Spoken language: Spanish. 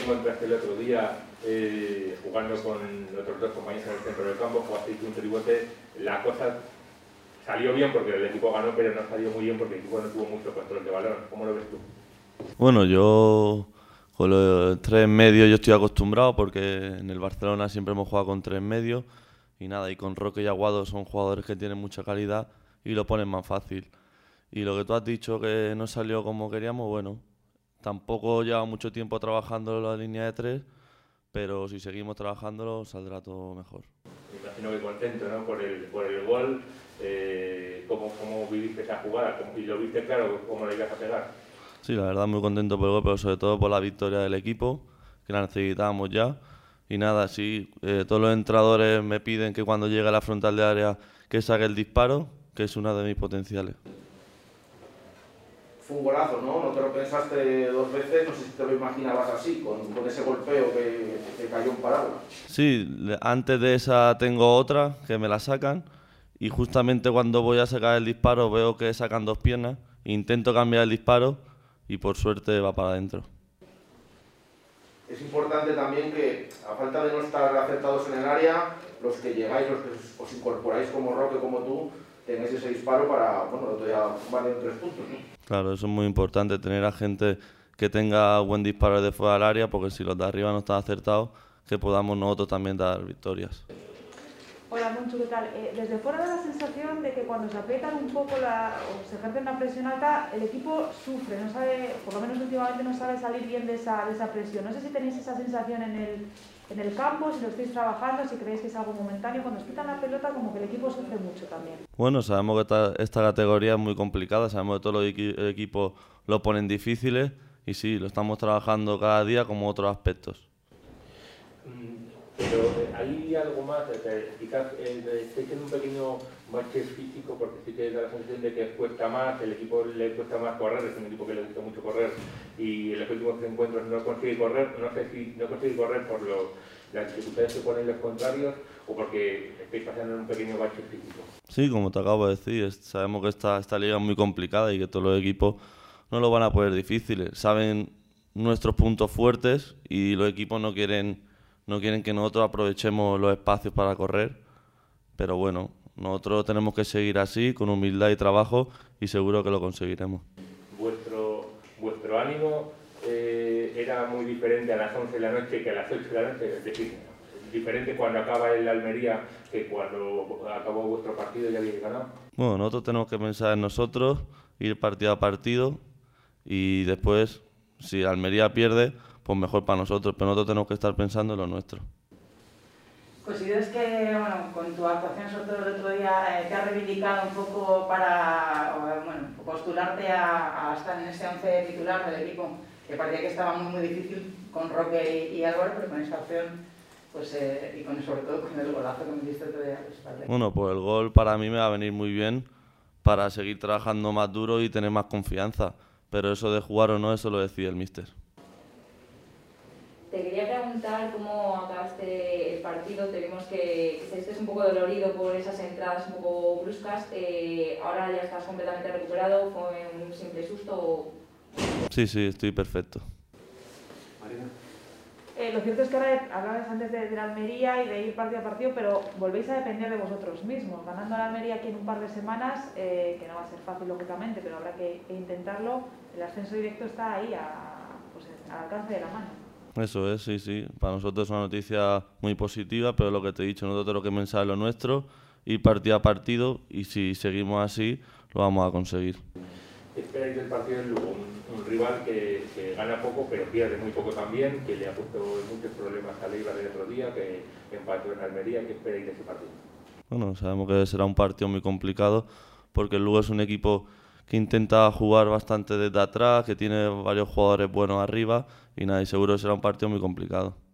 encontraste el otro día jugando con otros dos compañeros en el centro del campo, jugasteis un tribote, la cosa salió bien porque el equipo ganó, pero no salió muy bien porque el equipo no tuvo mucho control de balón. ¿Cómo lo ves tú? Bueno, yo con los tres medios yo estoy acostumbrado porque en el Barcelona siempre hemos jugado con tres medios y nada, y con Roque y Aguado son jugadores que tienen mucha calidad y lo ponen más fácil. Y lo que tú has dicho que no salió como queríamos, bueno, tampoco lleva mucho tiempo trabajando la línea de tres, pero si seguimos trabajándolo saldrá todo mejor. Me imagino que contento, ¿no? por el gol. ¿Cómo viviste esa jugada? ¿Y lo viste claro cómo le ibas a pegar? Sí, la verdad muy contento por el gol, pero sobre todo por la victoria del equipo, que la necesitábamos ya. Y nada, sí, todos los entrenadores me piden que cuando llegue a la frontal de área que saque el disparo, que es una de mis potenciales. Fue un golazo, ¿no? No te lo pensaste dos veces, no sé si te lo imaginabas así, con ese golpeo que cayó en parábola. Sí, antes de esa tengo otra que me la sacan y justamente cuando voy a sacar el disparo veo que sacan dos piernas, intento cambiar el disparo y por suerte va para adentro. Es importante también que, a falta de no estar acertados en el área, los que llegáis, los que os incorporáis como Roque, como tú, tengáis ese disparo para, bueno, todavía valen 3 puntos, ¿no? Claro, eso es muy importante, tener a gente que tenga buen disparo de fuera del área, porque si los de arriba no están acertados, que podamos nosotros también dar victorias. Hola Moncho, ¿qué tal? Desde fuera da la sensación de que cuando se aprietan un poco o se ejerce una presión alta, el equipo sufre, no sabe, por lo menos últimamente no sabe salir bien de esa presión. No sé si tenéis esa sensación en el campo, si lo estáis trabajando, si creéis que es algo momentáneo. Cuando os quitan la pelota, como que el equipo sufre mucho también. Bueno, sabemos que esta categoría es muy complicada, sabemos que todos los equipos lo ponen difíciles y sí, lo estamos trabajando cada día como otros aspectos. Pero hay algo más, quizás estáis en un pequeño bache físico porque sí que da la sensación de que cuesta más, el equipo le cuesta más correr, es un equipo que le gusta mucho correr y en los últimos encuentros no consigue correr, no sé si no consigue correr por las dificultades que ponen los contrarios o porque estáis pasando en un pequeño bache físico. Sí, como te acabo de decir, sabemos que esta liga es muy complicada y que todos los equipos no lo van a poner difíciles, saben nuestros puntos fuertes y los equipos no quieren que nosotros aprovechemos los espacios para correr, pero bueno, nosotros tenemos que seguir así, con humildad y trabajo, y seguro que lo conseguiremos. Vuestro ánimo era muy diferente a las 11 de la noche que a las 8 de la noche, es decir, diferente cuando acaba el Almería que cuando acabó vuestro partido y ya habéis ganado. Bueno, nosotros tenemos que pensar en nosotros, ir partido a partido, y después, si Almería pierde, pues mejor para nosotros, pero nosotros tenemos que estar pensando en lo nuestro. ¿Consideras que, bueno, con tu actuación, sobre todo el otro día, te ha reivindicado un poco para, bueno, postularte a estar en ese 11 titular del equipo, que parecía que estaba muy difícil con Roque y Álvaro, pero con esta opción, pues, y sobre todo con el golazo que me diste el otro día, pues parece. Bueno, pues el gol para mí me va a venir muy bien para seguir trabajando más duro y tener más confianza, pero eso de jugar o no, eso lo decide el míster. Te quería preguntar cómo acabaste el partido. Te vimos que estés un poco dolorido por esas entradas un poco bruscas. Ahora ya estás completamente recuperado. ¿Fue un simple susto? Sí, estoy perfecto. Lo cierto es que ahora hablabas antes de la Almería y de ir partido a partido, pero volvéis a depender de vosotros mismos. Ganando a la Almería aquí en un par de semanas, que no va a ser fácil lógicamente, pero habrá que intentarlo. El ascenso directo está ahí, al alcance de la mano. Eso es, sí. Para nosotros es una noticia muy positiva, pero lo que te he dicho, nosotros tenemos que pensar en lo nuestro, ir partido a partido, y si seguimos así, lo vamos a conseguir. ¿Qué esperáis del partido del Lugo? Un rival que gana poco, pero pierde muy poco también, que le ha puesto muchos problemas a Leibar el otro día, que empató en Almería. ¿Qué esperáis de ese partido? Bueno, sabemos que será un partido muy complicado, porque el Lugo es un equipo que intenta jugar bastante desde atrás, que tiene varios jugadores buenos arriba y seguro será un partido muy complicado.